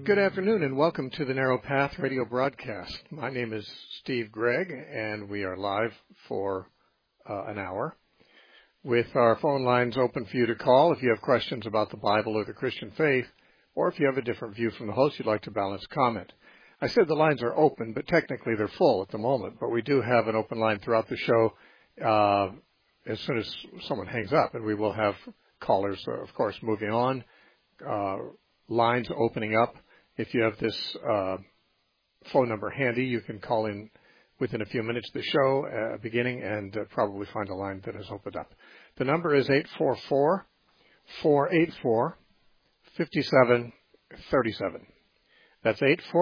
Good afternoon and welcome to the Narrow Path radio broadcast. My name is Steve Gregg and we are live for an hour with our phone lines open for you to call if you have questions about the Bible or the Christian faith, or if you have a different view from the host you'd like to balance comment. I said the lines are open, but technically they're full at the moment, but we do have an open line throughout the show as soon as someone hangs up, and we will have callers, of course, moving on, lines opening up. If you have this phone number handy, you can call in within a few minutes of the show beginning and probably find a line that has opened up. The number is 844-484-5737. That's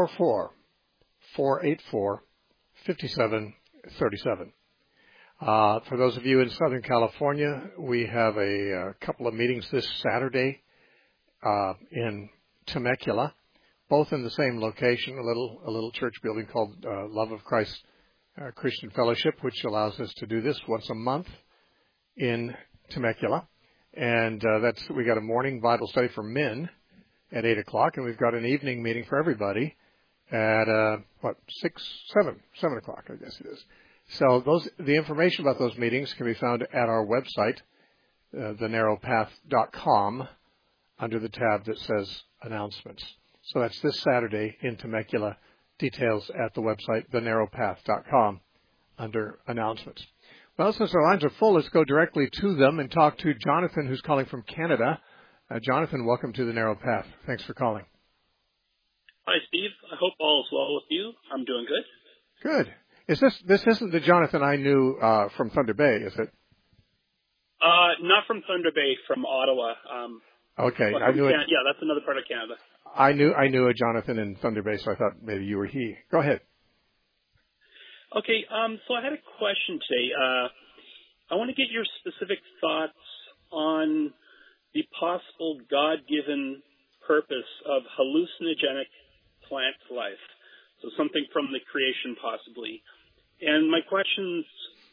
844-484-5737. For those of you in Southern California, we have a couple of meetings this Saturday in Temecula, both in the same location, a little church building called Love of Christ Christian Fellowship, which allows us to do this once a month in Temecula. And we got a morning Bible study for men at 8 o'clock, and we've got an evening meeting for everybody at 7 o'clock, I guess it is. So the information about those meetings can be found at our website, thenarrowpath.com, under the tab that says announcements. So that's this Saturday in Temecula. Details at the website, thenarrowpath.com, under announcements. Well, since our lines are full, let's go directly to them and talk to Jonathan, who's calling from Canada. Jonathan, welcome to the Narrow Path. Thanks for calling. Hi, Steve. I hope all is well with you. I'm doing good. Good. This isn't the Jonathan I knew from Thunder Bay, is it? Not from Thunder Bay, from Ottawa. Okay, I knew it. Yeah, that's another part of Canada. I knew a Jonathan in Thunder Bay, so I thought maybe you were he. Go ahead. Okay, so I had a question today. I want to get your specific thoughts on the possible God-given purpose of hallucinogenic plant life. So something from the creation, possibly. And my questions,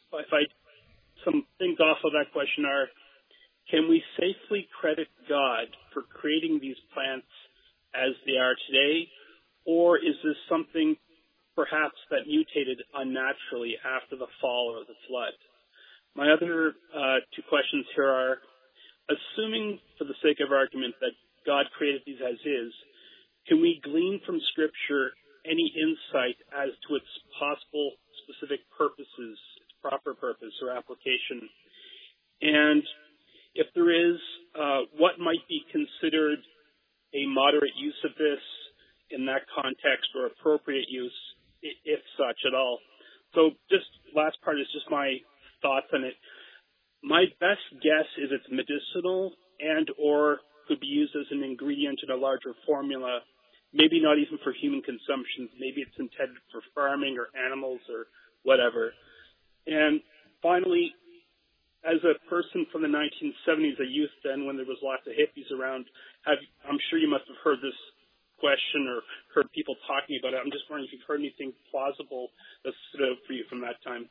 some things off of that question are, can we safely credit God for creating these plants as they are today, or is this something perhaps that mutated unnaturally after the fall or the flood? My other two questions here are, assuming for the sake of argument that God created these as is, can we glean from Scripture any insight as to its possible specific purposes, its proper purpose or application? And if there is, what might be considered a moderate use of this in that context, or appropriate use, if such at all? So just last part is just my thoughts on it. My best guess is it's medicinal and or could be used as an ingredient in a larger formula, maybe not even for human consumption. Maybe it's intended for farming or animals or whatever. And finally, as a person from the 1970s, a youth then when there was lots of hippies around, I'm sure you must have heard this question or heard people talking about it. I'm just wondering if you've heard anything plausible that stood out for you from that time.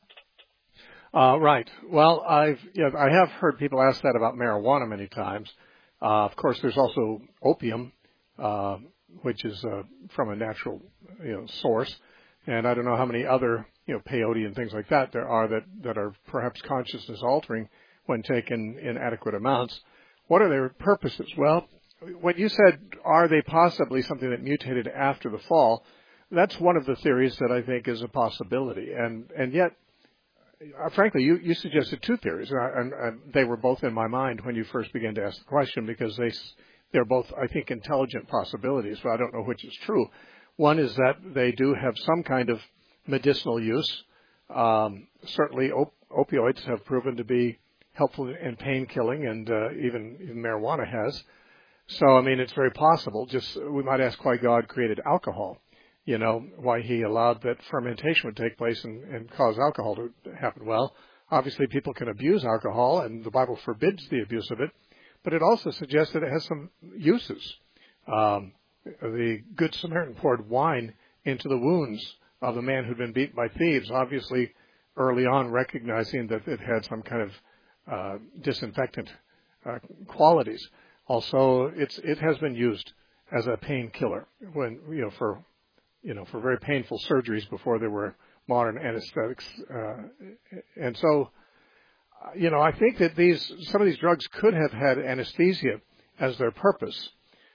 Right. Well, I have heard people ask that about marijuana many times. Of course, there's also opium, which is from a natural source. And I don't know how many other peyote and things like that there are that are perhaps consciousness altering when taken in adequate amounts. What are their purposes? Well, when you said, are they possibly something that mutated after the fall, that's one of the theories that I think is a possibility. And yet, frankly, you suggested two theories, and they were both in my mind when you first began to ask the question, because they're both, I think, intelligent possibilities, but I don't know which is true. One is that they do have some kind of medicinal use. Certainly, opioids have proven to be helpful in pain killing, and even marijuana has. So, I mean, it's very possible. Just we might ask why God created alcohol. Why he allowed that fermentation would take place and cause alcohol to happen. Well, obviously, people can abuse alcohol, and the Bible forbids the abuse of it. But it also suggests that it has some uses. The Good Samaritan poured wine into the wounds of the man who'd been beaten by thieves, obviously early on recognizing that it had some kind of disinfectant qualities. Also, it has been used as a painkiller when for very painful surgeries before there were modern anesthetics, and so I think that some of these drugs could have had anesthesia as their purpose.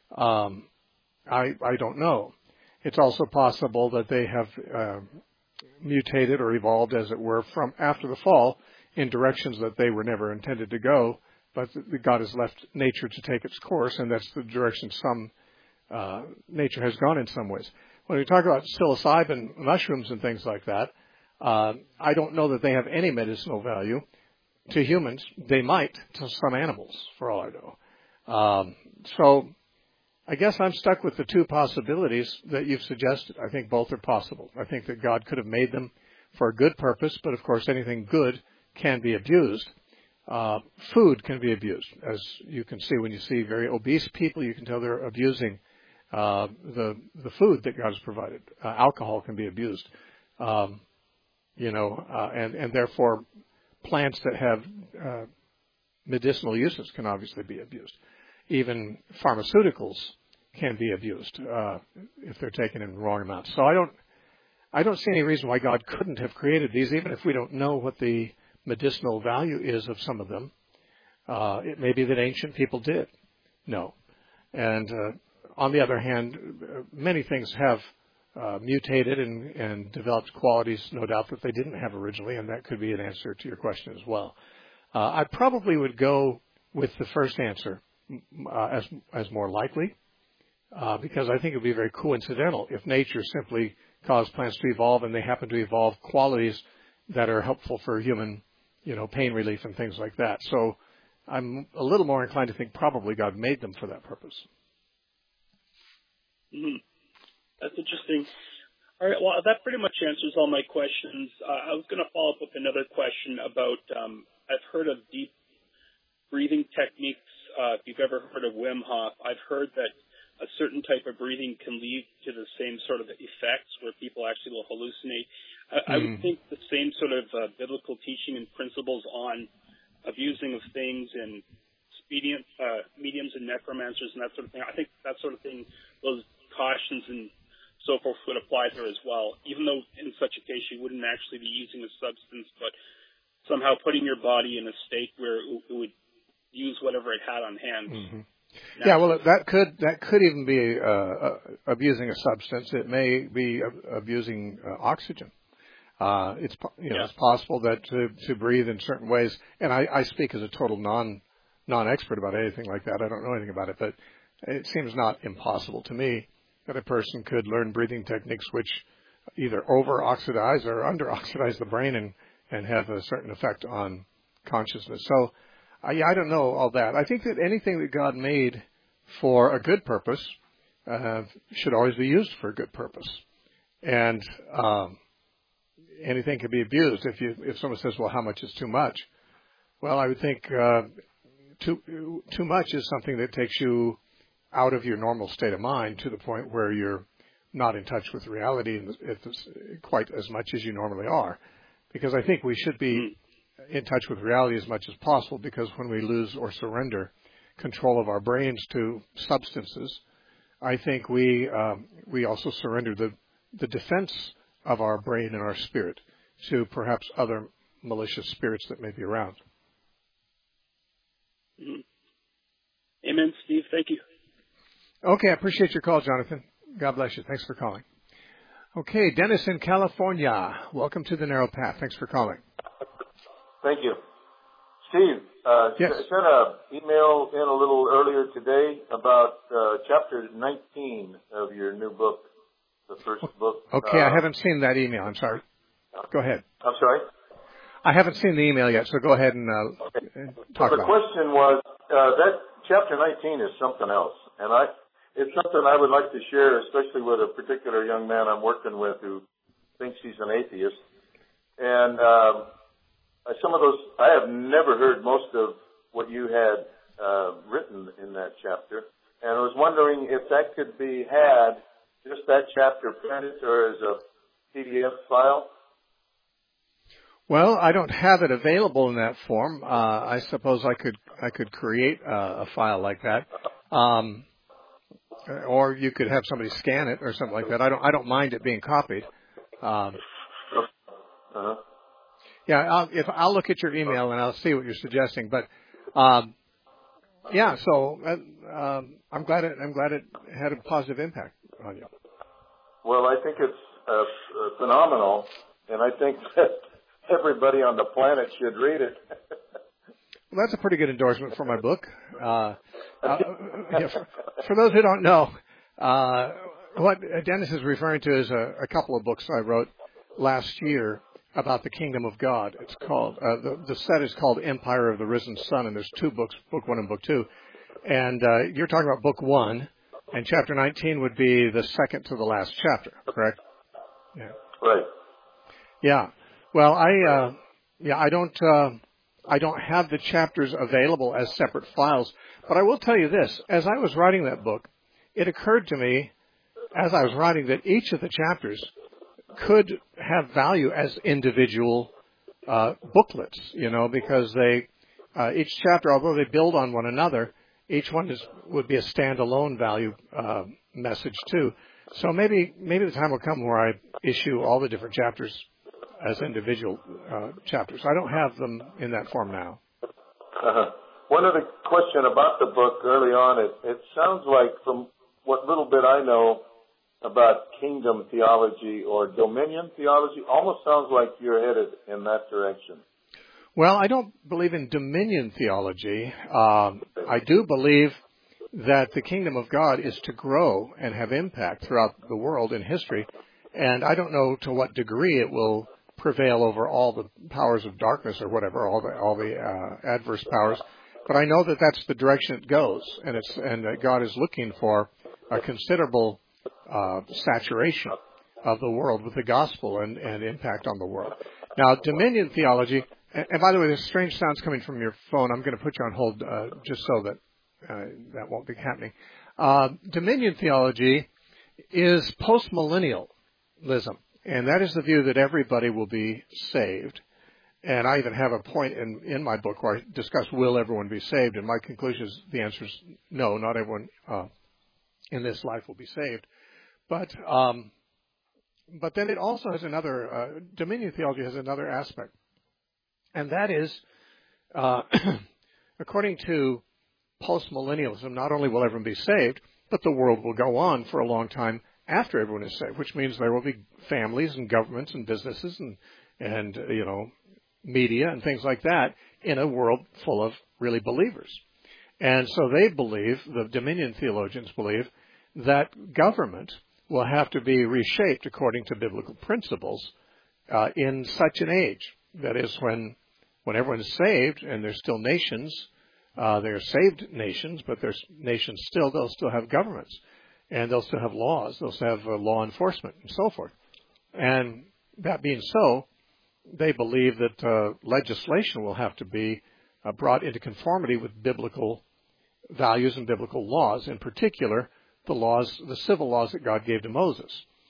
I don't know. It's also possible that they have mutated or evolved, as it were, from after the fall in directions that they were never intended to go, but God has left nature to take its course, and that's the direction some nature has gone in some ways. When we talk about psilocybin mushrooms and things like that, I don't know that they have any medicinal value to humans. They might to some animals, for all I know. So I guess I'm stuck with the two possibilities that you've suggested. I think both are possible. I think that God could have made them for a good purpose, but of course anything good can be abused. Food can be abused. As you can see when you see very obese people, you can tell they're abusing the food that God has provided. Alcohol can be abused. And therefore plants that have medicinal uses can obviously be abused. Even pharmaceuticals can be abused if they're taken in wrong amounts. So I don't see any reason why God couldn't have created these, even if we don't know what the medicinal value is of some of them. It may be that ancient people did know. And on the other hand, many things have mutated and developed qualities, no doubt, that they didn't have originally, and that could be an answer to your question as well. I probably would go with the first answer as more likely, because I think it would be very coincidental if nature simply caused plants to evolve and they happen to evolve qualities that are helpful for human, pain relief and things like that. So I'm a little more inclined to think probably God made them for that purpose. Mm-hmm. That's interesting. All right. Well, that pretty much answers all my questions. I was going to follow up with another question about, I've heard of deep breathing techniques. If you've ever heard of Wim Hof, I've heard that a certain type of breathing can lead to the same sort of effects where people actually will hallucinate. I would think the same sort of biblical teaching and principles on abusing of things and mediums and necromancers and that sort of thing. I think that sort of thing, those cautions and so forth would apply there as well, even though in such a case you wouldn't actually be using a substance, but somehow putting your body in a state where it would use whatever it had on hand. Mm-hmm. Yeah, well, that could even be abusing a substance. It may be abusing oxygen. It's possible that to breathe in certain ways, and I speak as a total non-expert about anything like that. I don't know anything about it, but it seems not impossible to me that a person could learn breathing techniques which either over-oxidize or under-oxidize the brain and have a certain effect on consciousness. So I don't know all that. I think that anything that God made for a good purpose should always be used for a good purpose. And anything can be abused. If someone says, well, how much is too much? Well, I would think too much is something that takes you out of your normal state of mind to the point where you're not in touch with reality quite as much as you normally are. Because I think we should be in touch with reality as much as possible, because when we lose or surrender control of our brains to substances, I think we also surrender the defense of our brain and our spirit to perhaps other malicious spirits that may be around. Mm-hmm. Amen, Steve. Thank you. Okay, I appreciate your call, Jonathan. God bless you. Thanks for calling. Okay, Dennis in California. Welcome to the Narrow Path. Thanks for calling. Thank you. Steve, yes. Sent an email in a little earlier today about chapter 19 of your new book, the first book. Okay, I haven't seen that email. I'm sorry. Go ahead. I'm sorry? I haven't seen the email yet, so go ahead and talk about it. The question was, that chapter 19 is something else, and it's something I would like to share, especially with a particular young man I'm working with who thinks he's an atheist. And some of those, I have never heard most of what you had written in that chapter, and I was wondering if that could be had, just that chapter printed or as a PDF file. Well, I don't have it available in that form. I suppose I could create a file like that. or you could have somebody scan it or something like that. I don't mind it being copied. Yeah, I'll look at your email and I'll see what you're suggesting. But yeah, so I'm glad it had a positive impact on you. Well, I think it's phenomenal, and I think that everybody on the planet should read it. Well, that's a pretty good endorsement for my book. Yeah, for those who don't know, what Dennis is referring to is a couple of books I wrote last year about the Kingdom of God. It's called the set is called Empire of the Risen Sun, and there's two books, Book 1 and Book 2. And you're talking about Book 1, and Chapter 19 would be the second to the last chapter, correct? Yeah. Right. Yeah. Well, I don't have the chapters available as separate files, but I will tell you this: as I was writing that book, it occurred to me, as I was writing, that each of the chapters could have value as individual booklets, because they each chapter, although they build on one another, each one would be a standalone value message too. So maybe the time will come where I issue all the different chapters as individual chapters. I don't have them in that form now. One other question about the book early on, it sounds like, from what little bit I know about kingdom theology or dominion theology, almost sounds like you're headed in that direction. Well, I don't believe in dominion theology. I do believe that the kingdom of God is to grow and have impact throughout the world in history, and I don't know to what degree it will prevail over all the powers of darkness or whatever, all the adverse powers. But I know that that's the direction it goes, and that God is looking for a considerable saturation of the world with the gospel and impact on the world. Now, dominion theology, and by the way, there's strange sounds coming from your phone. I'm going to put you on hold just so that that won't be happening. Dominion theology is postmillennialism, and that is the view that everybody will be saved. And I even have a point in my book where I discuss, will everyone be saved? And my conclusion is the answer is no, not everyone in this life will be saved. But then it also has another, dominion theology has another aspect. And that is, according to postmillennialism, not only will everyone be saved, but the world will go on for a long time after everyone is saved, which means there will be families and governments and businesses and media and things like that in a world full of really believers. And so they believe, the dominion theologians believe, that government will have to be reshaped according to biblical principles in such an age. That is, when everyone is saved and there's still nations, they're saved nations, but there's nations still, they'll still have governments, and they'll still have laws, they'll still have law enforcement and so forth. And that being so, they believe that legislation will have to be brought into conformity with biblical values and biblical laws, in particular the civil laws that God gave to Moses.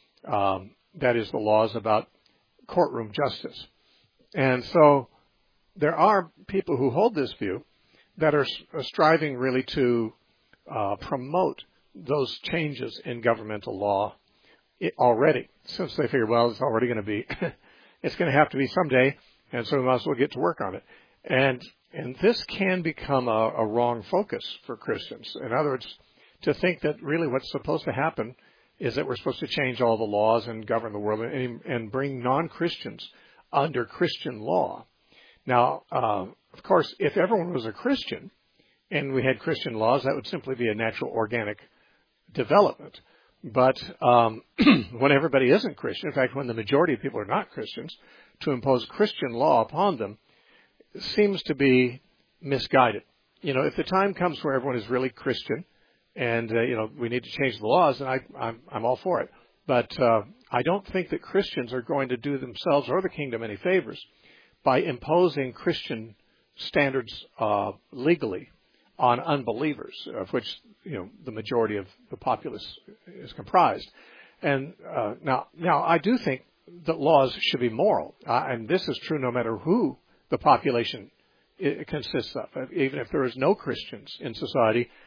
That is, the laws about courtroom justice. And so there are people who hold this view that are striving really to promote those changes in governmental law already, since they figure, well, it's already going to be, it's going to have to be someday, and so we might as well get to work on it. And this can become a wrong focus for Christians. In other words, to think that really what's supposed to happen is that we're supposed to change all the laws and govern the world and bring non-Christians under Christian law. Now, of course, if everyone was a Christian and we had Christian laws, that would simply be a natural organic development. But when everybody isn't Christian, in fact, when the majority of people are not Christians, to impose Christian law upon them seems to be misguided. If the time comes where everyone is really Christian and, we need to change the laws, then I'm all for it. But I don't think that Christians are going to do themselves or the kingdom any favors by imposing Christian standards legally on unbelievers, of which the majority of the populace is comprised. And now I do think that laws should be moral, and this is true no matter who the population consists of. Even if there is no Christians in society,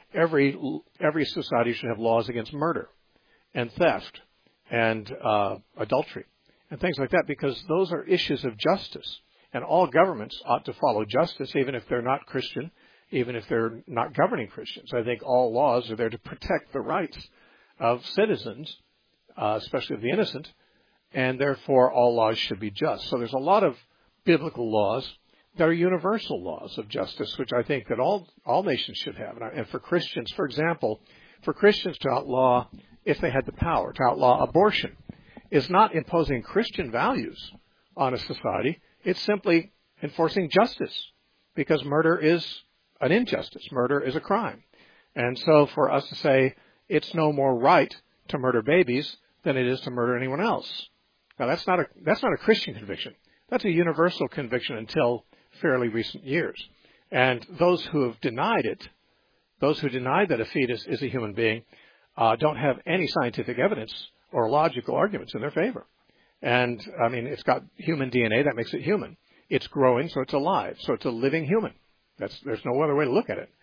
every society should have laws against murder and theft and adultery and things like that, because those are issues of justice. And all governments ought to follow justice, even if they're not Christian, even if they're not governing Christians. I think all laws are there to protect the rights of citizens, especially of the innocent, and therefore all laws should be just. So there's a lot of biblical laws that are universal laws of justice, which I think that all nations should have. And for Christians, for example, for Christians to outlaw, if they had the power, to outlaw abortion, is not imposing Christian values on a society. It's simply enforcing justice, because murder is an injustice. Murder is a crime. And so for us to say it's no more right to murder babies than it is to murder anyone else. Now that's not a Christian conviction. That's a universal conviction until fairly recent years. And those who have denied it, those who deny that a fetus is a human being, don't have any scientific evidence or logical arguments in their favor. And, I mean, it's got human DNA. That makes it human. It's growing, so it's alive. So it's a living human. There's no other way to look at it.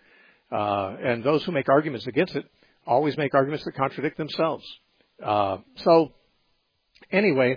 And those who make arguments against it always make arguments that contradict themselves. So, anyway,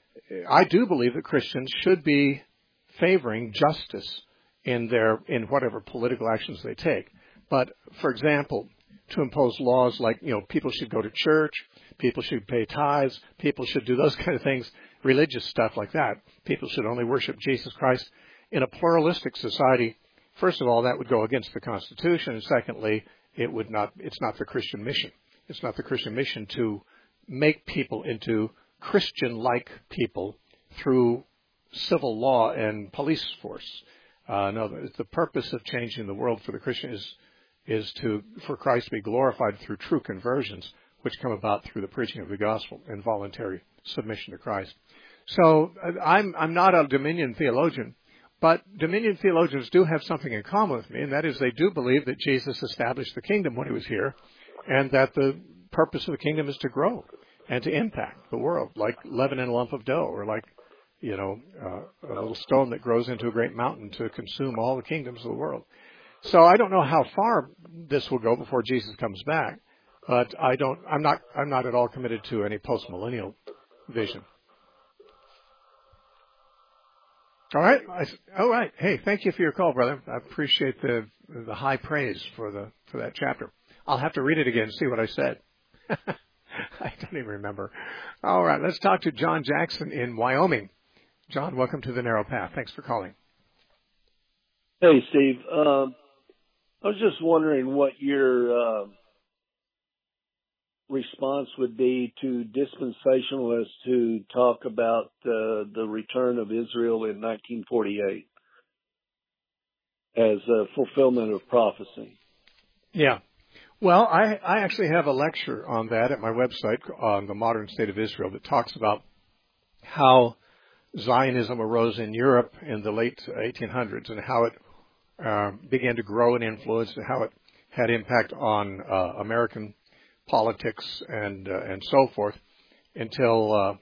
I do believe that Christians should be favoring justice in whatever political actions they take. But, for example, to impose laws like, people should go to church, people should pay tithes, people should do those kind of things, religious stuff like that. People should only worship Jesus Christ. In a pluralistic society, first of all, that would go against the Constitution, and secondly, it's not the Christian mission. It's not the Christian mission to make people into Christian-like people through civil law and police force. No, the purpose of changing the world for the Christian is for Christ to be glorified through true conversions, which come about through the preaching of the gospel and voluntary submission to Christ. So I'm not a Dominion theologian, but Dominion theologians do have something in common with me, and that is they do believe that Jesus established the kingdom when he was here, and that the purpose of the kingdom is to grow and to impact the world, like leaven in a lump of dough, or like a little stone that grows into a great mountain to consume all the kingdoms of the world. So I don't know how far this will go before Jesus comes back, but I'm not at all committed to any postmillennial vision. All right. Hey, thank you for your call, brother. I appreciate the high praise for that chapter. I'll have to read it again and see what I said. I don't even remember. All right, let's talk to John Jackson in Wyoming. John, welcome to The Narrow Path. Thanks for calling. Hey, Steve. I was just wondering what your response would be to dispensationalists who talk about the return of Israel in 1948 as a fulfillment of prophecy. Yeah. Well, I actually have a lecture on that at my website on the modern state of Israel that talks about how Zionism arose in Europe in the late 1800s and how it began to grow in influence and how it had impact on American politics and so forth until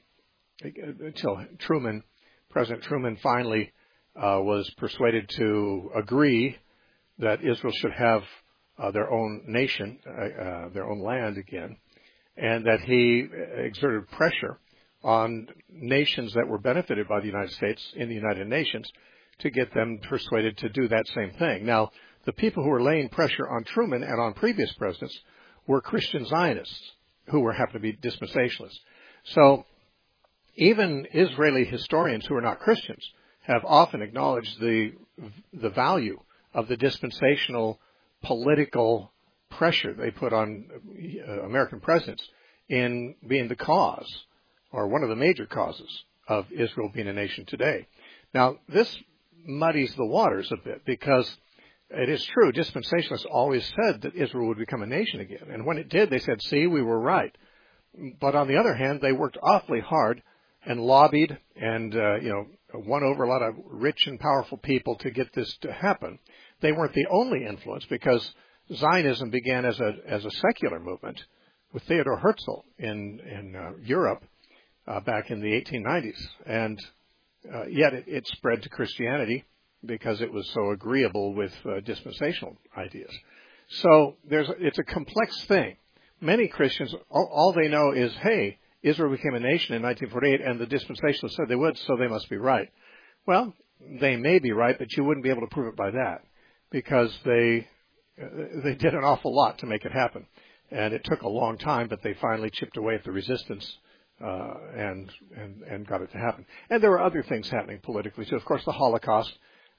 President Truman finally was persuaded to agree that Israel should have their own nation, their own land again, and that he exerted pressure on nations that were benefited by the United States in the United Nations to get them persuaded to do that same thing. Now, the people who were laying pressure on Truman and on previous presidents were Christian Zionists who happened to be dispensationalists. So even Israeli historians who are not Christians have often acknowledged the value of the dispensational political pressure they put on American presidents in being the cause, or one of the major causes, of Israel being a nation today. Now, this muddies the waters a bit because it is true, dispensationalists always said that Israel would become a nation again. And when it did, they said, see, we were right. But on the other hand, they worked awfully hard and lobbied and, won over a lot of rich and powerful people to get this to happen. They weren't the only influence because Zionism began as a secular movement with Theodor Herzl in Europe back in the 1890s. And yet it spread to Christianity because it was so agreeable with dispensational ideas. So it's a complex thing. Many Christians, all they know is, hey, Israel became a nation in 1948, and the dispensationalists said they would, so they must be right. Well, they may be right, but you wouldn't be able to prove it by that, because they did an awful lot to make it happen. And it took a long time, but they finally chipped away at the resistance and got it to happen. And there were other things happening politically too. Of course, the Holocaust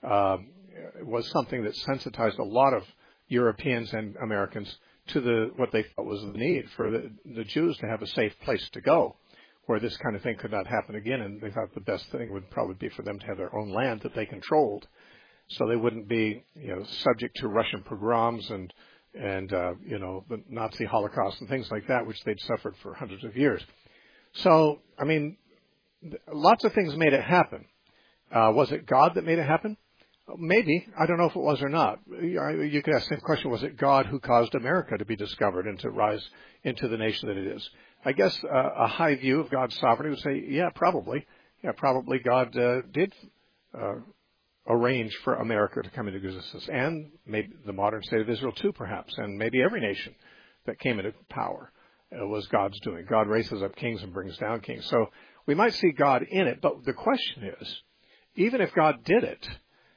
was something that sensitized a lot of Europeans and Americans to what they thought was the need for the Jews to have a safe place to go, where this kind of thing could not happen again. And they thought the best thing would probably be for them to have their own land that they controlled, so they wouldn't be, subject to Russian pogroms and the Nazi Holocaust and things like that, which they'd suffered for hundreds of years. So, I mean, lots of things made it happen. Was it God that made it happen? Maybe. I don't know if it was or not. You could ask the same question, was it God who caused America to be discovered and to rise into the nation that it is? I guess a high view of God's sovereignty would say, yeah, probably. Yeah, probably God did arrange for America to come into existence, and maybe the modern state of Israel too, perhaps, and maybe every nation that came into power was God's doing. God raises up kings and brings down kings. So we might see God in it, but the question is, even if God did it,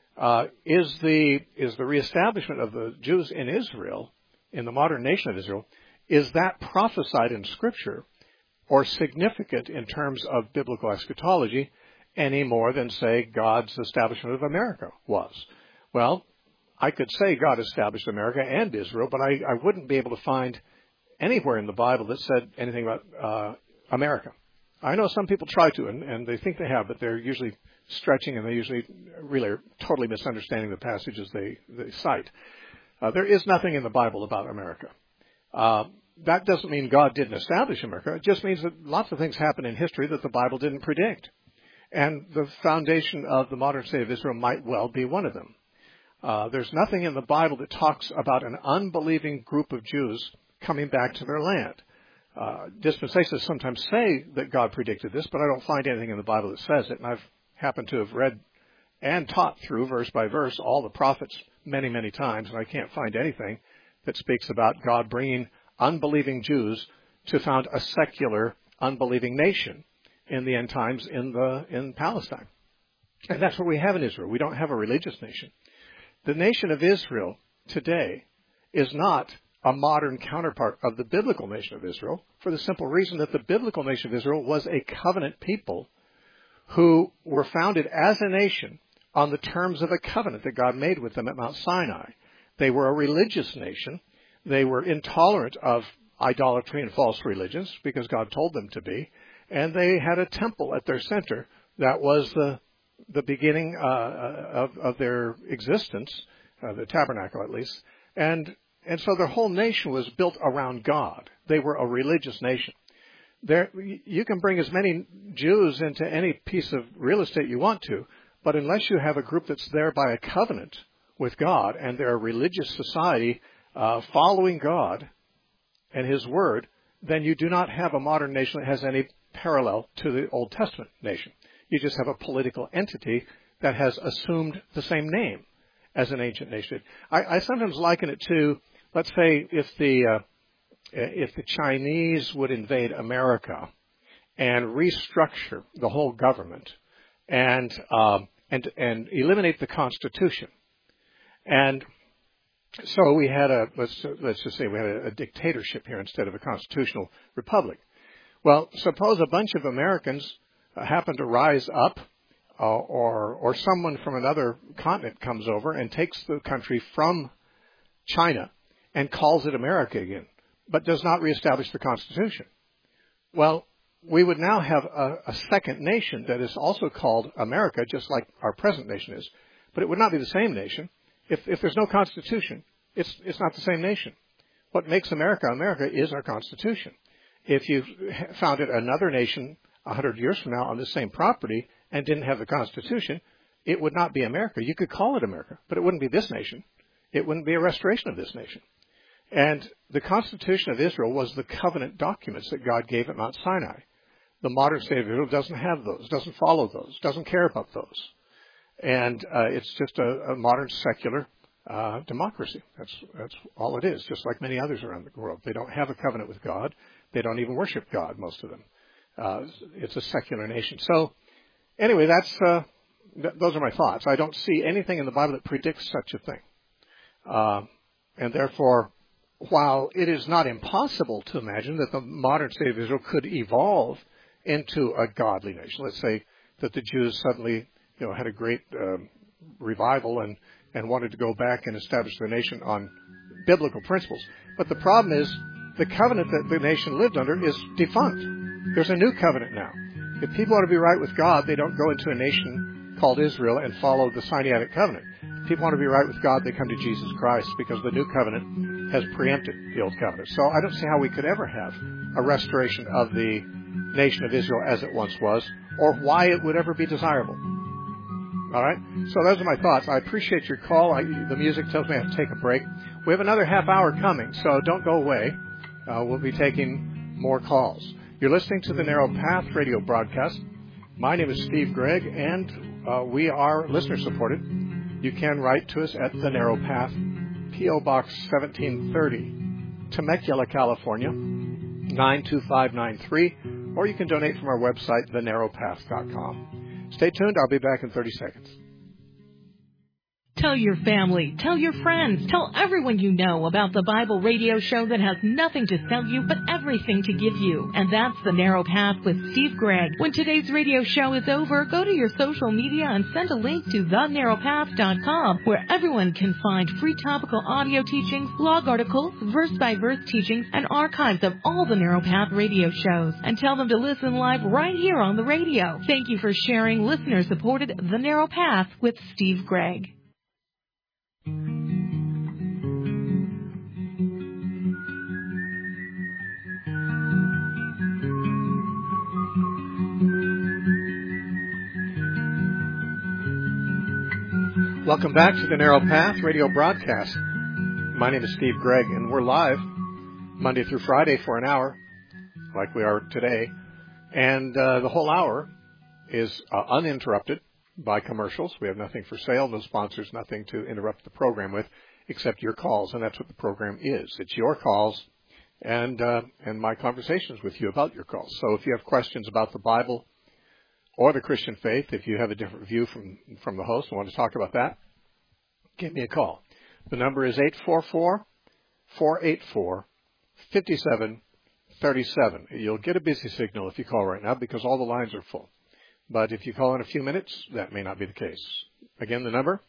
is the reestablishment of the Jews in Israel, in the modern nation of Israel, is that prophesied in Scripture or significant in terms of biblical eschatology any more than, say, God's establishment of America was? Well, I could say God established America and Israel, but I wouldn't be able to find anywhere in the Bible that said anything about America. I know some people try to, and they think they have, but they're usually stretching, and they usually really are totally misunderstanding the passages they cite. There is nothing in the Bible about America. That doesn't mean God didn't establish America. It just means that lots of things happen in history that the Bible didn't predict. And the foundation of the modern state of Israel might well be one of them. There's nothing in the Bible that talks about an unbelieving group of Jews coming back to their land. Dispensationalists sometimes say that God predicted this, but I don't find anything in the Bible that says it. And I've happened to have read and taught through verse by verse all the prophets many, many times, and I can't find anything that speaks about God bringing unbelieving Jews to found a secular, unbelieving nation in the end times in Palestine. And that's what we have in Israel. We don't have a religious nation. The nation of Israel today is not a modern counterpart of the biblical nation of Israel, for the simple reason that the biblical nation of Israel was a covenant people who were founded as a nation on the terms of a covenant that God made with them at Mount Sinai. They were a religious nation. They were intolerant of idolatry and false religions because God told them to be. And they had a temple at their center that was the beginning of their existence, the tabernacle at least. And so their whole nation was built around God. They were a religious nation. You can bring as many Jews into any piece of real estate you want to, but unless you have a group that's there by a covenant with God and they're a religious society following God and His Word, then you do not have a modern nation that has any parallel to the Old Testament nation. You just have a political entity that has assumed the same name as an ancient nation. I sometimes liken it to, let's say, if the Chinese would invade America and restructure the whole government and eliminate the Constitution, and so we had let's just say we had a dictatorship here instead of a constitutional republic. Well, suppose a bunch of Americans happen to rise up, or someone from another continent comes over and takes the country from China and calls it America again, but does not reestablish the Constitution. Well, we would now have a second nation that is also called America, just like our present nation is, but it would not be the same nation. If there's no Constitution, it's not the same nation. What makes America America is our Constitution. If you founded another nation 100 years from now on the same property and didn't have the Constitution, it would not be America. You could call it America, but it wouldn't be this nation. It wouldn't be a restoration of this nation. And the Constitution of Israel was the covenant documents that God gave at Mount Sinai. The modern state of Israel doesn't have those, doesn't follow those, doesn't care about those. And it's just a modern secular democracy. That's all it is, just like many others around the world. They don't have a covenant with God. They don't even worship God, most of them. It's a secular nation. So anyway, those are my thoughts. I don't see anything in the Bible that predicts such a thing. And therefore, while it is not impossible to imagine that the modern state of Israel could evolve into a godly nation, let's say that the Jews suddenly, had a great revival and wanted to go back and establish their nation on biblical principles. But the problem is the covenant that the nation lived under is defunct. There's a new covenant now. If people want to be right with God, they don't go into a nation called Israel and follow the Sinaitic covenant. If people want to be right with God, they come to Jesus Christ because the new covenant has preempted the old covenant. So I don't see how we could ever have a restoration of the nation of Israel as it once was, or why it would ever be desirable. All right? So those are my thoughts. I appreciate your call. The music tells me I have to take a break. We have another half hour coming, so don't go away. We'll be taking more calls. You're listening to the Narrow Path radio broadcast. My name is Steve Gregg, and we are listener-supported. You can write to us at The Narrow Path, P.O. Box 1730, Temecula, California, 92593, or you can donate from our website, thenarrowpath.com. Stay tuned. I'll be back in 30 seconds. Tell your family, tell your friends, tell everyone you know about the Bible radio show that has nothing to sell you but everything to give you. And that's The Narrow Path with Steve Gregg. When today's radio show is over, go to your social media and send a link to thenarrowpath.com, where everyone can find free topical audio teachings, blog articles, verse-by-verse teachings, and archives of all the Narrow Path radio shows. And tell them to listen live right here on the radio. Thank you for sharing listener-supported The Narrow Path with Steve Gregg. Welcome back to the Narrow Path radio broadcast. My name is Steve Gregg, and we're live Monday through Friday for an hour, like we are today. And the whole hour is uninterrupted by commercials. We have nothing for sale, no sponsors, nothing to interrupt the program with, except your calls, and that's what the program is. It's your calls and my conversations with you about your calls. So if you have questions about the Bible or the Christian faith, if you have a different view from the host and want to talk about that, give me a call. The number is 844-484-5737. You'll get a busy signal if you call right now because all the lines are full. But if you call in a few minutes, that may not be the case. Again, the number,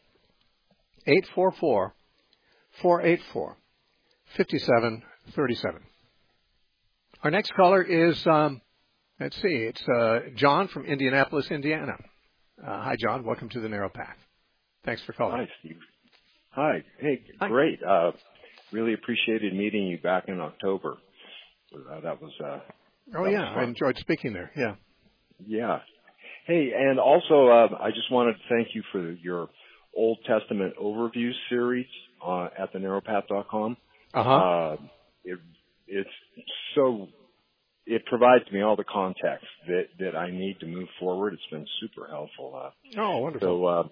844-484-5737. Our next caller is, it's John from Indianapolis, Indiana. Hi, John. Welcome to the Narrow Path. Thanks for calling. Hi, Steve. Hi. Hey, Hi. Great. Really appreciated meeting you back in October. That was I enjoyed speaking there. Yeah. Yeah. Hey, and also I just wanted to thank you for your Old Testament overview series at thenarrowpath.com. It's so it provides me all the context that I need to move forward. It's been super helpful. Wonderful.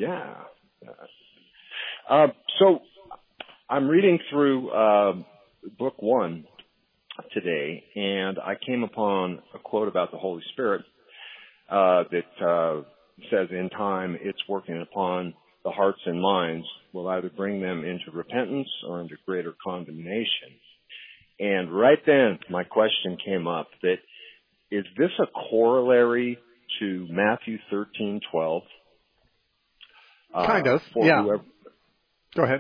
So so I'm reading through book 1 today, and I came upon a quote about the Holy Spirit that says, in time, it's working upon the hearts and minds, will either bring them into repentance or into greater condemnation. And right then, my question came up that, is this a corollary to Matthew 13:12? Kind of, yeah. Go ahead.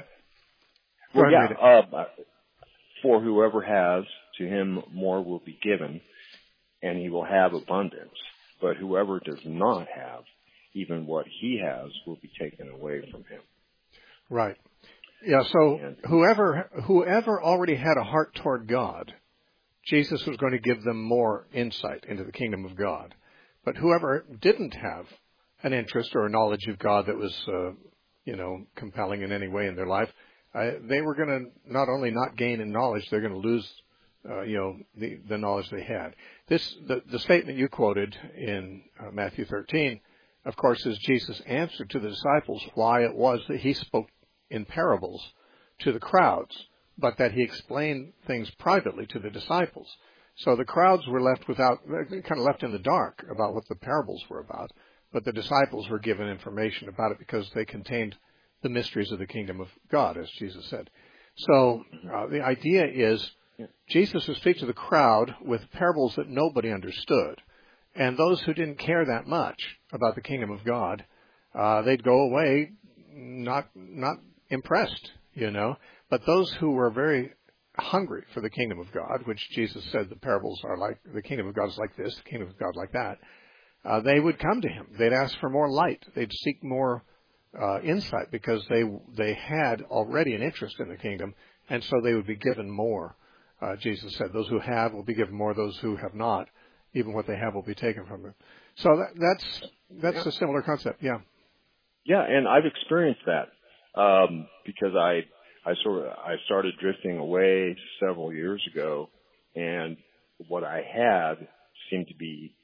For whoever has, to him more will be given, and he will have abundance. But whoever does not have, even what he has will be taken away from him. Right. Yeah, so whoever already had a heart toward God, Jesus was going to give them more insight into the kingdom of God. But whoever didn't have an interest or a knowledge of God that was, compelling in any way in their life, they were going to not only not gain in knowledge, they're going to lose, the knowledge they had. The statement you quoted in Matthew 13, of course, is Jesus' answer to the disciples why it was that he spoke in parables to the crowds, but that he explained things privately to the disciples. So the crowds were left kind of left in the dark about what the parables were about, but the disciples were given information about it because they contained the mysteries of the kingdom of God, as Jesus said. So the idea is Jesus would speak to the crowd with parables that nobody understood. And those who didn't care that much about the kingdom of God, they'd go away not impressed, But those who were very hungry for the kingdom of God, which Jesus said the parables are like, the kingdom of God is like this, the kingdom of God like that, they would come to him. They'd ask for more light. They'd seek more insight because they had already an interest in the kingdom, and so they would be given more. Jesus said, those who have will be given more, those who have not, even what they have will be taken from them. So that's a similar concept, yeah. Yeah, and I've experienced that because I started drifting away several years ago, and what I had seemed to be,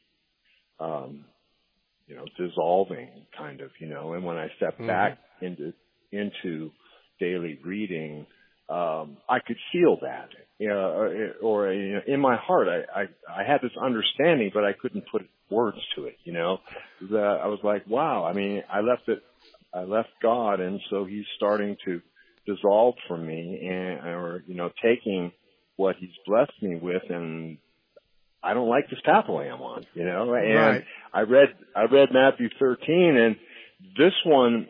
dissolving, kind of, And when I stepped back into daily reading, I could feel that, or in my heart, I had this understanding, but I couldn't put words to it, I was like, wow, I left God, and so he's starting to dissolve from me, or taking what he's blessed me with, and I don't like this pathway I'm on, and right. I read Matthew 13, and this one,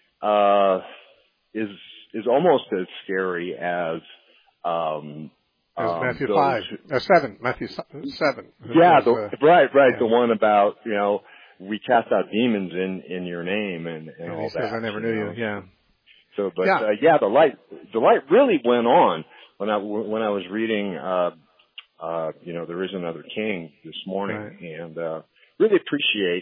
is almost as scary as Matthew 7, Matthew 7. Yeah, right. Yeah. The one about, we cast out demons in your name and all he that. Says, I never knew you, yeah. So, but, the light really went on when I was reading, There Is Another King this morning, right. And, really appreciate,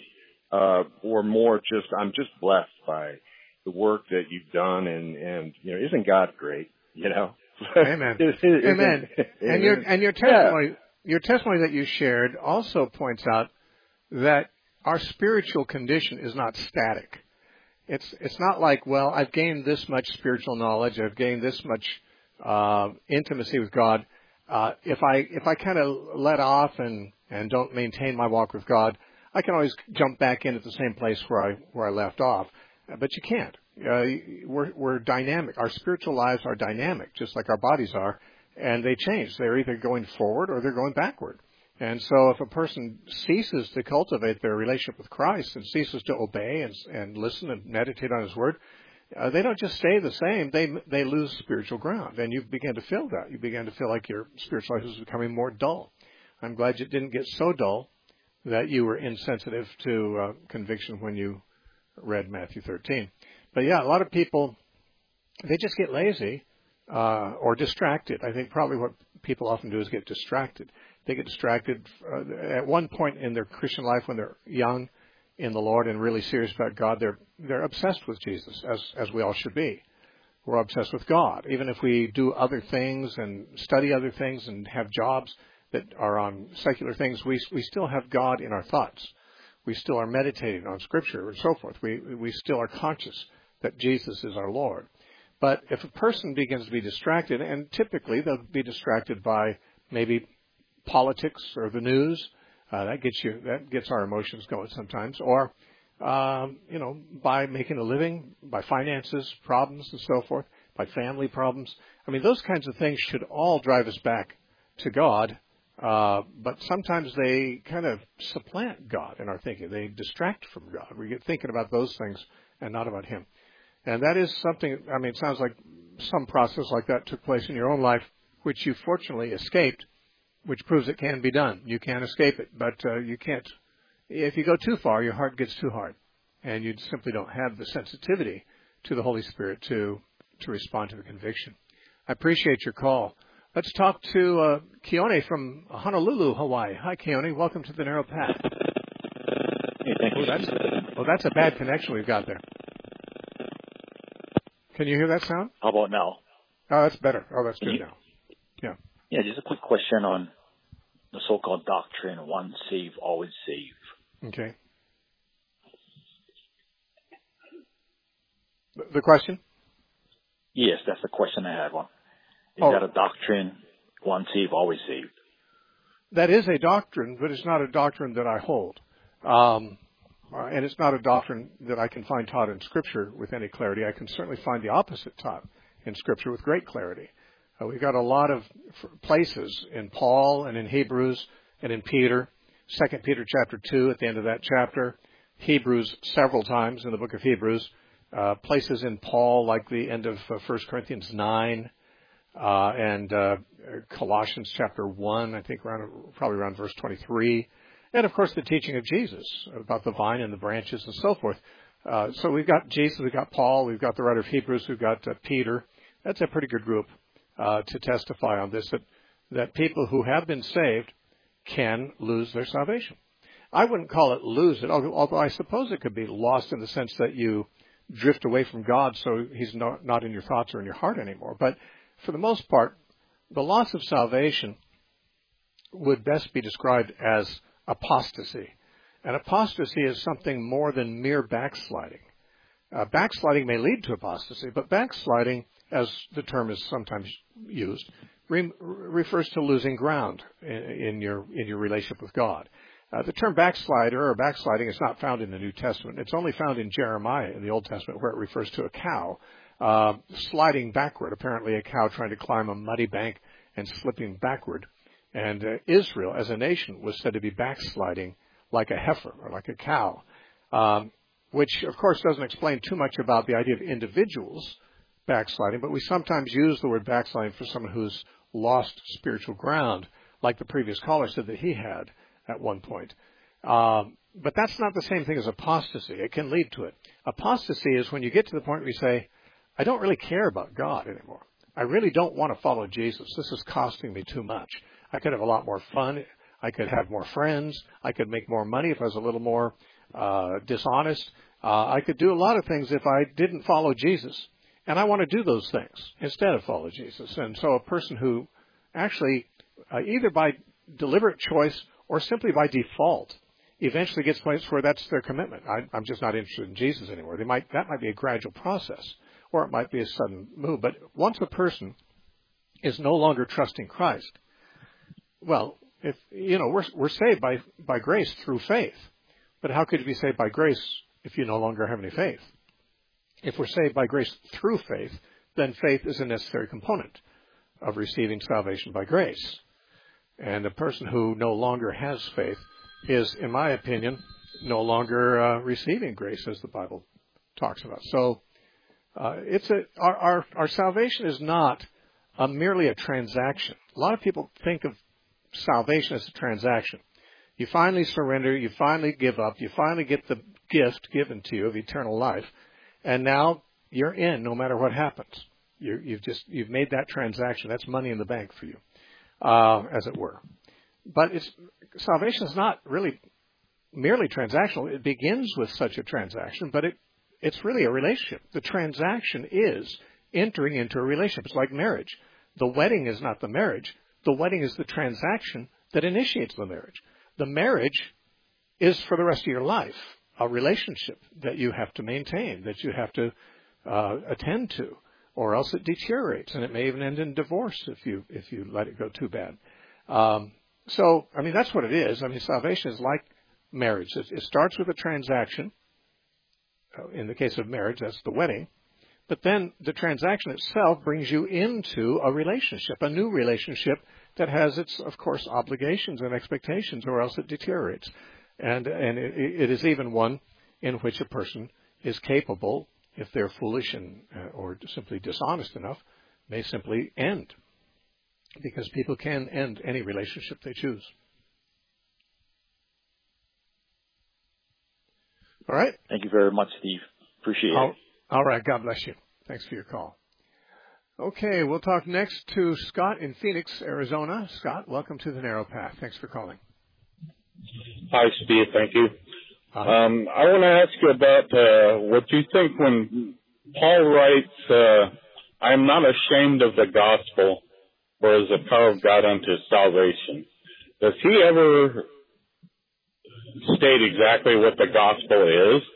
I'm just blessed by the work that you've done, and isn't God great? Amen. Amen. And your testimony that you shared also points out that our spiritual condition is not static. It's not like, well, I've gained this much spiritual knowledge, I've gained this much intimacy with God. If I kind of let off and don't maintain my walk with God, I can always jump back in at the same place where I left off. But you can't. We're dynamic. Our spiritual lives are dynamic, just like our bodies are, and they change. They're either going forward or they're going backward. And so if a person ceases to cultivate their relationship with Christ and ceases to obey and listen and meditate on his word, they don't just stay the same. They lose spiritual ground. And you begin to feel that. You begin to feel like your spiritual life is becoming more dull. I'm glad it didn't get so dull that you were insensitive to conviction when you read Matthew 13. But yeah, a lot of people, they just get lazy or distracted. I think probably what people often do is get distracted. They get distracted at one point in their Christian life when they're young in the Lord and really serious about God. They're obsessed with Jesus, as we all should be. We're obsessed with God. Even if we do other things and study other things and have jobs that are on secular things, we still have God in our thoughts. We still are meditating on Scripture and so forth. We still are conscious that Jesus is our Lord. But if a person begins to be distracted, and typically they'll be distracted by maybe politics or the news, that gets our emotions going sometimes, or by making a living, by finances, problems and so forth, by family problems. Those kinds of things should all drive us back to God. But sometimes they kind of supplant God in our thinking. They distract from God. We get thinking about those things and not about Him. And that is something, it sounds like some process like that took place in your own life, which you fortunately escaped, which proves it can be done. You can escape it, but you can't. If you go too far, your heart gets too hard, and you simply don't have the sensitivity to the Holy Spirit to respond to the conviction. I appreciate your call. Let's talk to Keone from Honolulu, Hawaii. Hi, Keone. Welcome to the Narrow Path. Hey, thank you. That's a bad connection we've got there. Can you hear that sound? How about now? Oh, that's better. Oh, that's good now. Yeah. Yeah, just a quick question on the so-called doctrine, once saved, always saved. Okay. The question? Yes, that's the question I had. One. Is that a doctrine, once saved, always saved? That is a doctrine, but it's not a doctrine that I hold. And it's not a doctrine that I can find taught in Scripture with any clarity. I can certainly find the opposite taught in Scripture with great clarity. We've got a lot of places in Paul and in Hebrews and in Peter, 2 Peter chapter 2 at the end of that chapter, Hebrews several times in the book of Hebrews, places in Paul like the end of 1 Corinthians 9, and Colossians chapter 1, I think probably around verse 23. And, of course, the teaching of Jesus about the vine and the branches and so forth. So we've got Jesus, we've got Paul, we've got the writer of Hebrews, we've got Peter. That's a pretty good group to testify on this, that people who have been saved can lose their salvation. I wouldn't call it lose it, although I suppose it could be lost in the sense that you drift away from God so he's not in your thoughts or in your heart anymore. But for the most part, the loss of salvation would best be described as apostasy. And apostasy is something more than mere backsliding. Backsliding may lead to apostasy, but backsliding, as the term is sometimes used, refers to losing ground in your relationship with God. The term backslider or backsliding is not found in the New Testament. It's only found in Jeremiah in the Old Testament, where it refers to a cow sliding backward, apparently a cow trying to climb a muddy bank and slipping backward. And Israel, as a nation, was said to be backsliding like a heifer or like a cow, which, of course, doesn't explain too much about the idea of individuals backsliding, but we sometimes use the word backsliding for someone who's lost spiritual ground, like the previous caller said that he had at one point. But that's not the same thing as apostasy. It can lead to it. Apostasy is when you get to the point where you say, I don't really care about God anymore. I really don't want to follow Jesus. This is costing me too much. I could have a lot more fun. I could have more friends. I could make more money if I was a little more dishonest. I could do a lot of things if I didn't follow Jesus. And I want to do those things instead of follow Jesus. And so a person who actually, either by deliberate choice or simply by default, eventually gets to a place where that's their commitment. I'm just not interested in Jesus anymore. That might be a gradual process, or it might be a sudden move. But once a person is no longer trusting Christ, well, if we're saved by grace through faith. But how could you be saved by grace if you no longer have any faith? If we're saved by grace through faith, then faith is a necessary component of receiving salvation by grace. And a person who no longer has faith is, in my opinion, no longer receiving grace, as the Bible talks about. So our salvation is not merely a transaction. A lot of people think of salvation as a transaction. You finally surrender, you finally give up, you finally get the gift given to you of eternal life, and now you're in no matter what happens. You've made that transaction. That's money in the bank for you, as it were. But salvation is not really merely transactional. It begins with such a transaction, but it's really a relationship. The transaction is entering into a relationship. It's like marriage. The wedding is not the marriage. The wedding is the transaction that initiates the marriage. The marriage is for the rest of your life, a relationship that you have to maintain, that you have to attend to, or else it deteriorates, and it may even end in divorce if you let it go too bad. So, that's what it is. Salvation is like marriage. It starts with a transaction. In the case of marriage, that's the wedding. But then the transaction itself brings you into a relationship, a new relationship that has its, of course, obligations and expectations, or else it deteriorates. And it is even one in which a person is capable, if they're foolish or simply dishonest enough, may simply end. Because people can end any relationship they choose. All right? Thank you very much, Steve. Appreciate it. All right. God bless you. Thanks for your call. Okay, we'll talk next to Scott in Phoenix, Arizona. Scott, welcome to the Narrow Path. Thanks for calling. Hi, Steve. Thank you. I want to ask you about what you think when Paul writes, I am not ashamed of the gospel, for it is the power of God unto salvation. Does he ever state exactly what the gospel is?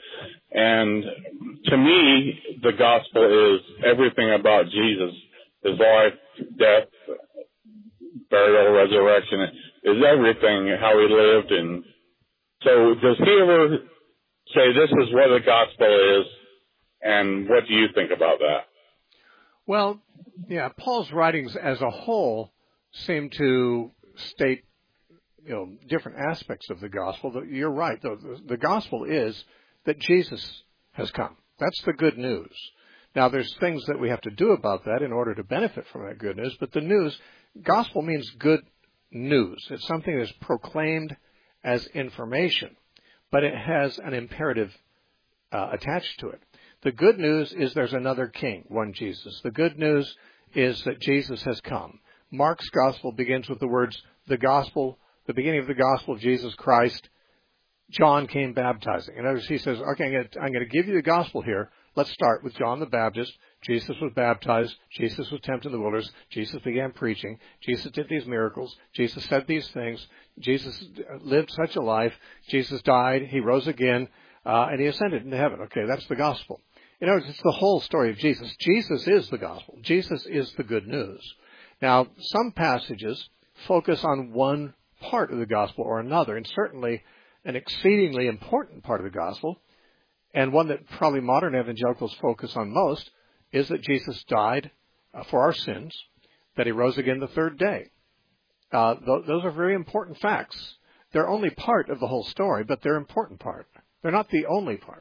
And to me, the gospel is everything about Jesus. His life, death, burial, resurrection, is everything, how he lived. And so does he ever say this is what the gospel is, and what do you think about that? Well, yeah, Paul's writings as a whole seem to state, different aspects of the gospel. You're right. The gospel is that Jesus has come. That's the good news. Now, there's things that we have to do about that in order to benefit from that good news, but the news, gospel means good news. It's something that's proclaimed as information, but it has an imperative attached to it. The good news is there's another king, one Jesus. The good news is that Jesus has come. Mark's gospel begins with the words, the gospel, the beginning of the gospel of Jesus Christ. John came baptizing. In other words, he says, okay, I'm going to give you the gospel here. Let's start with John the Baptist. Jesus was baptized. Jesus was tempted in the wilderness. Jesus began preaching. Jesus did these miracles. Jesus said these things. Jesus lived such a life. Jesus died. He rose again, and he ascended into heaven. Okay, that's the gospel. In other words, it's the whole story of Jesus. Jesus is the gospel. Jesus is the good news. Now, some passages focus on one part of the gospel or another, and certainly an exceedingly important part of the gospel, and one that probably modern evangelicals focus on most, is that Jesus died for our sins, that he rose again the third day. Those are very important facts. They're only part of the whole story, but they're an important part. They're not the only part.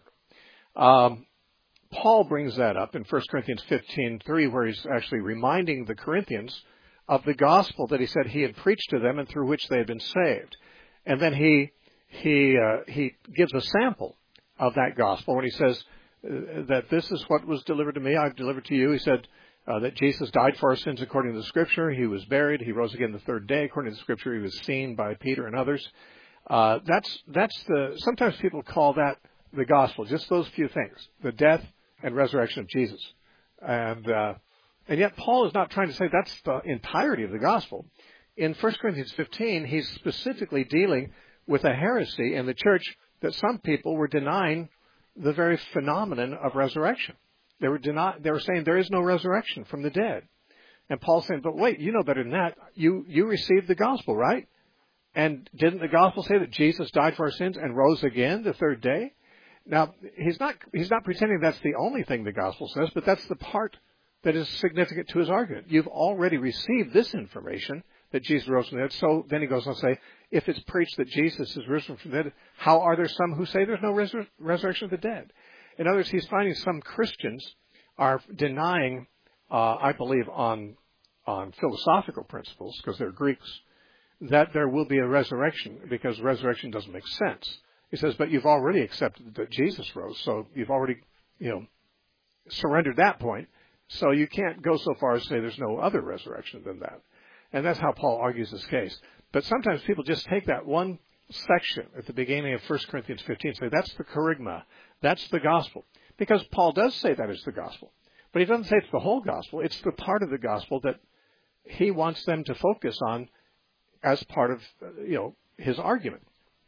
Paul brings that up in 1 Corinthians 15:3, where he's actually reminding the Corinthians of the gospel that he said he had preached to them and through which they had been saved. And then he gives a sample of that gospel when he says that this is what was delivered to me, I've delivered to you. He said that Jesus died for our sins according to the Scripture. He was buried. He rose again the third day according to the Scripture. He was seen by Peter and others. Sometimes people call that the gospel, just those few things, the death and resurrection of Jesus. And yet Paul is not trying to say that's the entirety of the gospel. In 1 Corinthians 15, he's specifically dealing with a heresy in the church that some people were denying the very phenomenon of resurrection. They were saying there is no resurrection from the dead. And Paul's saying, but wait, you know better than that. You received the gospel, right? And didn't the gospel say that Jesus died for our sins and rose again the third day? Now, he's not pretending that's the only thing the gospel says, but that's the part that is significant to his argument. You've already received this information that Jesus rose from the dead. So then he goes on to say, if it's preached that Jesus is risen from the dead, how are there some who say there's no resurrection of the dead? In other words, he's finding some Christians are denying, I believe, on philosophical principles, because they're Greeks, that there will be a resurrection, because resurrection doesn't make sense. He says, but you've already accepted that Jesus rose, so you've already, surrendered that point, so you can't go so far as to say there's no other resurrection than that. And that's how Paul argues his case. But sometimes people just take that one section at the beginning of 1 Corinthians 15 and say, that's the kerygma, that's the gospel. Because Paul does say that is the gospel. But he doesn't say it's the whole gospel. It's the part of the gospel that he wants them to focus on as part of, his argument.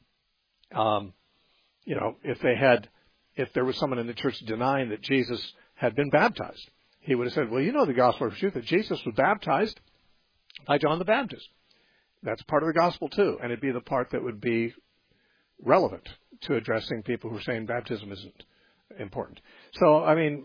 If there was someone in the church denying that Jesus had been baptized, he would have said, well, you know the gospel of truth, that Jesus was baptized by John the Baptist. That's part of the gospel too, and it'd be the part that would be relevant to addressing people who are saying baptism isn't important. So,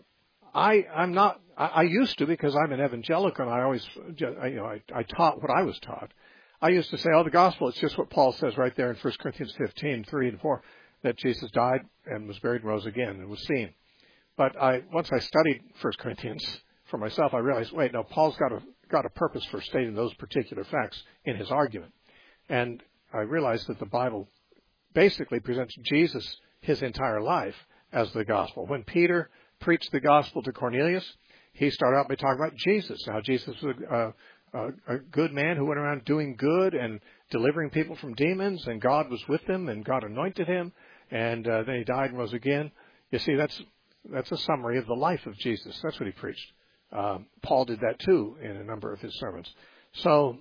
I used to, because I'm an evangelical, and I taught what I was taught. I used to say, the gospel, it's just what Paul says right there in 1 Corinthians 15, 3 and 4, that Jesus died and was buried and rose again and was seen. But once I studied 1 Corinthians for myself, I realized, wait, no, Paul's got a purpose for stating those particular facts in his argument. And I realized that the Bible basically presents Jesus, his entire life, as the gospel. When Peter preached the gospel to Cornelius, he started out by talking about Jesus, how Jesus was a good man who went around doing good and delivering people from demons, and God was with him, and God anointed him, and then he died and rose again. You see, that's a summary of the life of Jesus. That's what he preached. Paul did that too in a number of his sermons. So,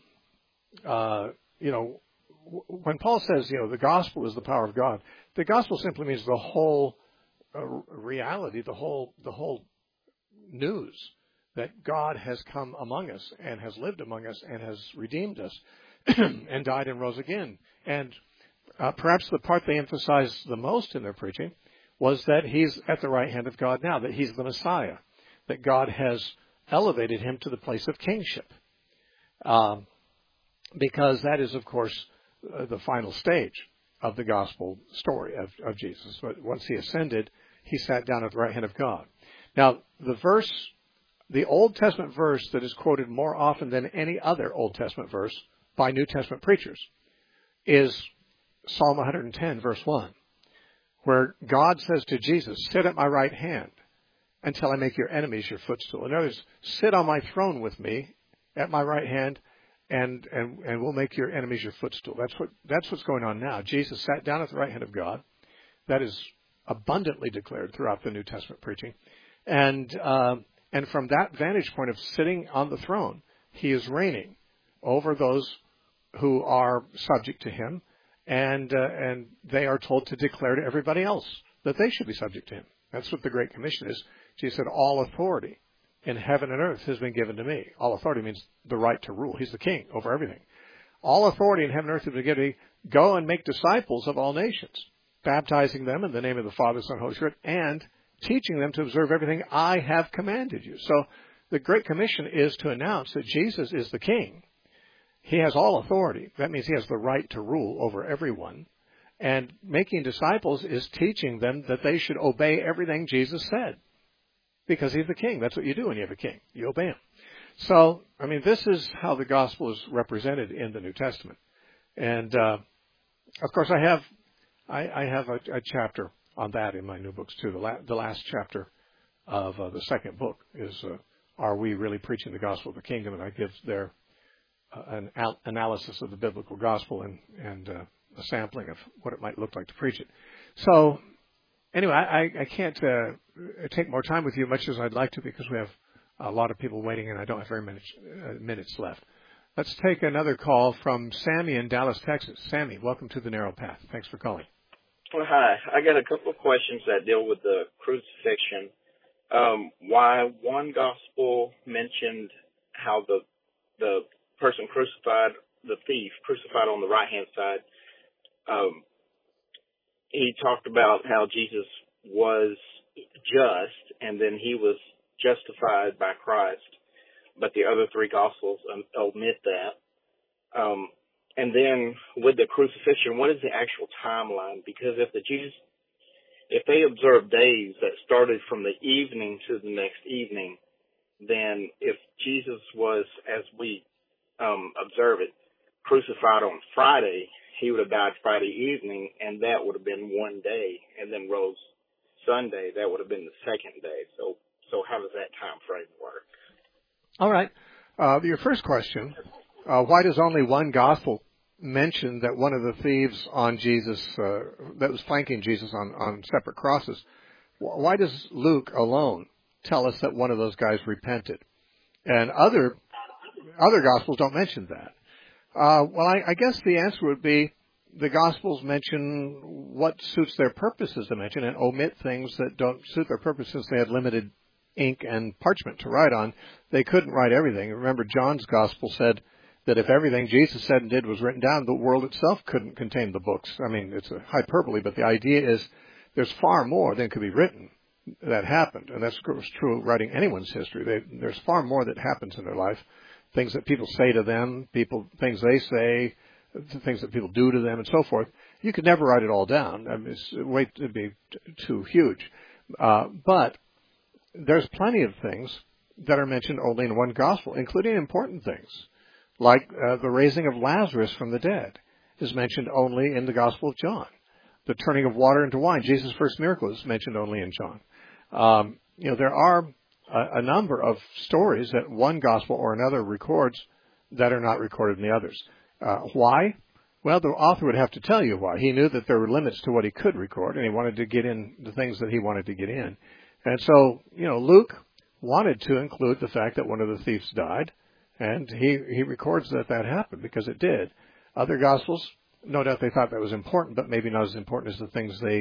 when Paul says, the gospel is the power of God, the gospel simply means the whole reality, the whole news that God has come among us and has lived among us and has redeemed us and died and rose again. And perhaps the part they emphasized the most in their preaching was that he's at the right hand of God now, that he's the Messiah, that God has elevated him to the place of kingship. Because that is, of course, the final stage of the gospel story of Jesus. But once he ascended, he sat down at the right hand of God. Now, the Old Testament verse that is quoted more often than any other Old Testament verse by New Testament preachers is Psalm 110, verse 1, where God says to Jesus, "Sit at my right hand until I make your enemies your footstool." In other words, sit on my throne with me at my right hand, and we'll make your enemies your footstool. That's what's going on now. Jesus sat down at the right hand of God. That is abundantly declared throughout the New Testament preaching. And from that vantage point of sitting on the throne, he is reigning over those who are subject to him, and they are told to declare to everybody else that they should be subject to him. That's what the Great Commission is. Jesus said, "All authority in heaven and earth has been given to me." All authority means the right to rule. He's the king over everything. All authority in heaven and earth has been given to me. Go and make disciples of all nations, baptizing them in the name of the Father, Son, and Holy Spirit, and teaching them to observe everything I have commanded you. So the Great Commission is to announce that Jesus is the king. He has all authority. That means he has the right to rule over everyone. And making disciples is teaching them that they should obey everything Jesus said. Because he's the king. That's what you do when you have a king. You obey him. So, I mean, this is how the gospel is represented in the New Testament. And, of course, I have a chapter on that in my new books, too. The last chapter of the second book is, Are We Really Preaching the Gospel of the Kingdom? And I give there an analysis of the biblical gospel and a sampling of what it might look like to preach it. So, anyway, I can't take more time with you much as I'd like to because we have a lot of people waiting and I don't have very many minutes left. Let's take another call from Sammy in Dallas, Texas. Sammy, welcome to the Narrow Path. Thanks for calling. Well, hi. I got a couple of questions that deal with the crucifixion. Why one gospel mentioned how the person crucified, the thief crucified on the right-hand side, he talked about how Jesus was just and then he was justified by Christ, but the other three gospels omit that. And then with the crucifixion, what is the actual timeline? Because if they observed days that started from the evening to the next evening, then if Jesus was, as we observe it, crucified on Friday, he would have died Friday evening, and that would have been one day, and then rose Sunday. That would have been the second day. So how does that time frame work? All right. Your first question, why does only one gospel mention that one of the thieves on Jesus, that was flanking Jesus on separate crosses, why does Luke alone tell us that one of those guys repented? And other gospels don't mention that. Well, I guess the answer would be the Gospels mention what suits their purposes to mention and omit things that don't suit their purpose since they had limited ink and parchment to write on. They couldn't write everything. Remember, John's Gospel said that if everything Jesus said and did was written down, the world itself couldn't contain the books. I mean, it's a hyperbole, but the idea is there's far more than could be written that happened. And that's true of writing anyone's history. There's far more that happens in their life. Things that people say to them, things they say, things that people do to them, and so forth. You could never write it all down. I mean, it'd be too huge. But there's plenty of things that are mentioned only in one gospel, including important things, like the raising of Lazarus from the dead is mentioned only in the Gospel of John. The turning of water into wine, Jesus' first miracle, is mentioned only in John. There are a number of stories that one gospel or another records that are not recorded in the others. Why? Well, the author would have to tell you why. He knew that there were limits to what he could record, and he wanted to get in the things that he wanted to get in. And so, Luke wanted to include the fact that one of the thieves died, and he records that happened because it did. Other gospels, no doubt they thought that was important, but maybe not as important as the things they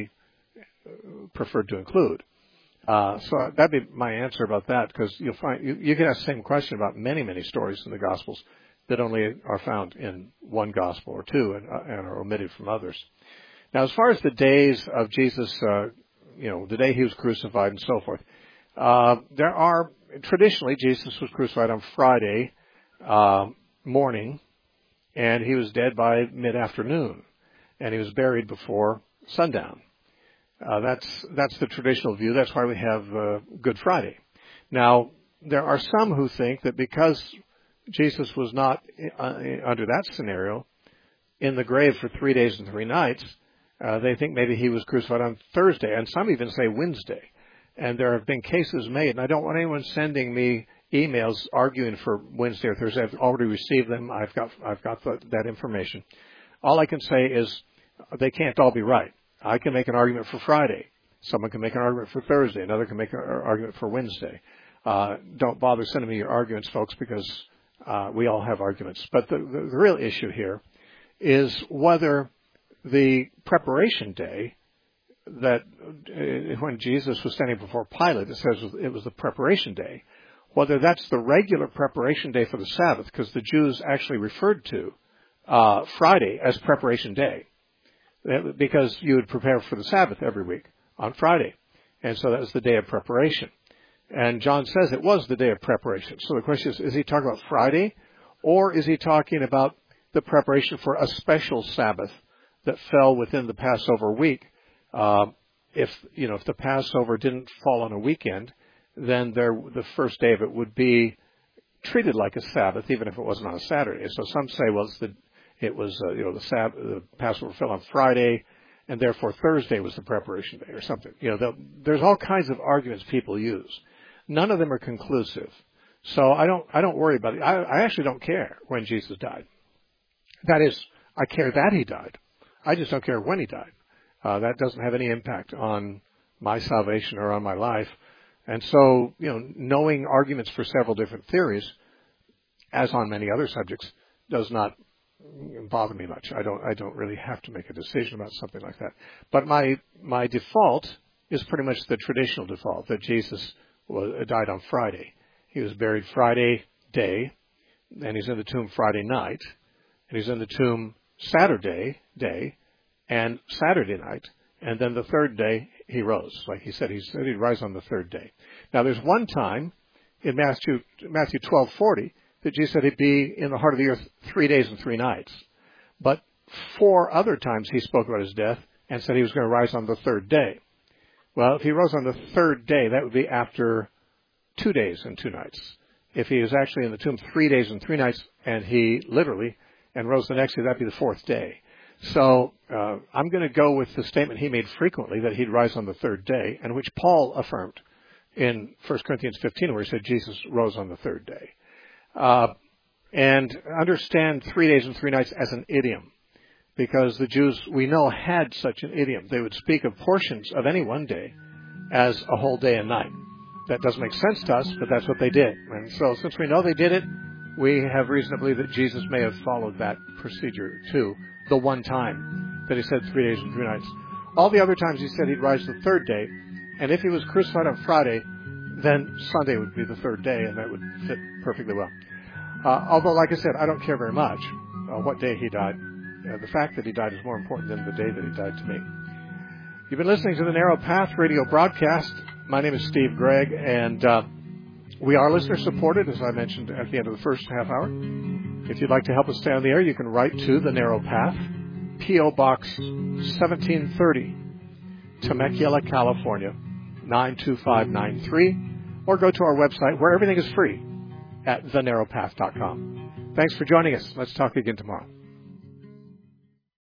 preferred to include. So that'd be my answer about that, because you'll find you can ask the same question about many, many stories in the Gospels that only are found in one Gospel or two and are omitted from others. Now, as far as the days of Jesus, the day he was crucified and so forth, there are, traditionally, Jesus was crucified on Friday morning, and he was dead by mid-afternoon, and he was buried before sundown. That's the traditional view. That's why we have Good Friday. Now, there are some who think that because Jesus was not, under that scenario, in the grave for 3 days and 3 nights, they think maybe he was crucified on Thursday, and some even say Wednesday. And there have been cases made, and I don't want anyone sending me emails arguing for Wednesday or Thursday. I've already received them. I've got that information. All I can say is they can't all be right. I can make an argument for Friday. Someone can make an argument for Thursday. Another can make an argument for Wednesday. Don't bother sending me your arguments, folks, because we all have arguments. But the real issue here is whether the preparation day, that when Jesus was standing before Pilate, it says it was the preparation day, whether that's the regular preparation day for the Sabbath, because the Jews actually referred to Friday as preparation day, because you would prepare for the Sabbath every week on Friday. And so that was the day of preparation. And John says it was the day of preparation. So the question is he talking about Friday, or is he talking about the preparation for a special Sabbath that fell within the Passover week? If the Passover didn't fall on a weekend, then the first day of it would be treated like a Sabbath, even if it wasn't on a Saturday. So some say, well, the Passover fell on Friday, and therefore Thursday was the preparation day or something. There's all kinds of arguments people use. None of them are conclusive. So I don't worry about it. I actually don't care when Jesus died. That is, I care that he died. I just don't care when he died. That doesn't have any impact on my salvation or on my life. And so, knowing arguments for several different theories, as on many other subjects, does not bother me much. I don't really have to make a decision about something like that. But my default is pretty much the traditional default, that Jesus died on Friday. He was buried Friday day, and he's in the tomb Friday night, and he's in the tomb Saturday day and Saturday night, and then the third day he rose. Like he said he'd rise on the third day. Now there's one time in Matthew 12:40 that Jesus said he'd be in the heart of the earth 3 days and 3 nights. But 4 other times he spoke about his death and said he was going to rise on the third day. Well, if he rose on the third day, that would be after 2 days and 2 nights. If he was actually in the tomb 3 days and 3 nights, and he literally and rose the next day, that'd be the 4th day. So I'm going to go with the statement he made frequently, that he'd rise on the third day, and which Paul affirmed in 1 Corinthians 15, where he said Jesus rose on the third day. And understand 3 days and 3 nights as an idiom, because the Jews, we know, had such an idiom. They would speak of portions of any one day as a whole day and night. That doesn't make sense to us, but that's what they did. And so since we know they did it, we have reason to believe that Jesus may have followed that procedure too, the one time that he said 3 days and 3 nights. All the other times he said he'd rise the third day, and if he was crucified on Friday, then Sunday would be the third day, and that would fit perfectly well. Although, like I said, I don't care very much what day he died. The fact that he died is more important than the day that he died to me. You've been listening to the Narrow Path radio broadcast. My name is Steve Gregg, and we are listener-supported, as I mentioned at the end of the first half hour. If you'd like to help us stay on the air, you can write to The Narrow Path, P.O. Box 1730, Temecula, California, 92593, or go to our website, where everything is free, at thenarrowpath.com. Thanks for joining us. Let's talk again tomorrow.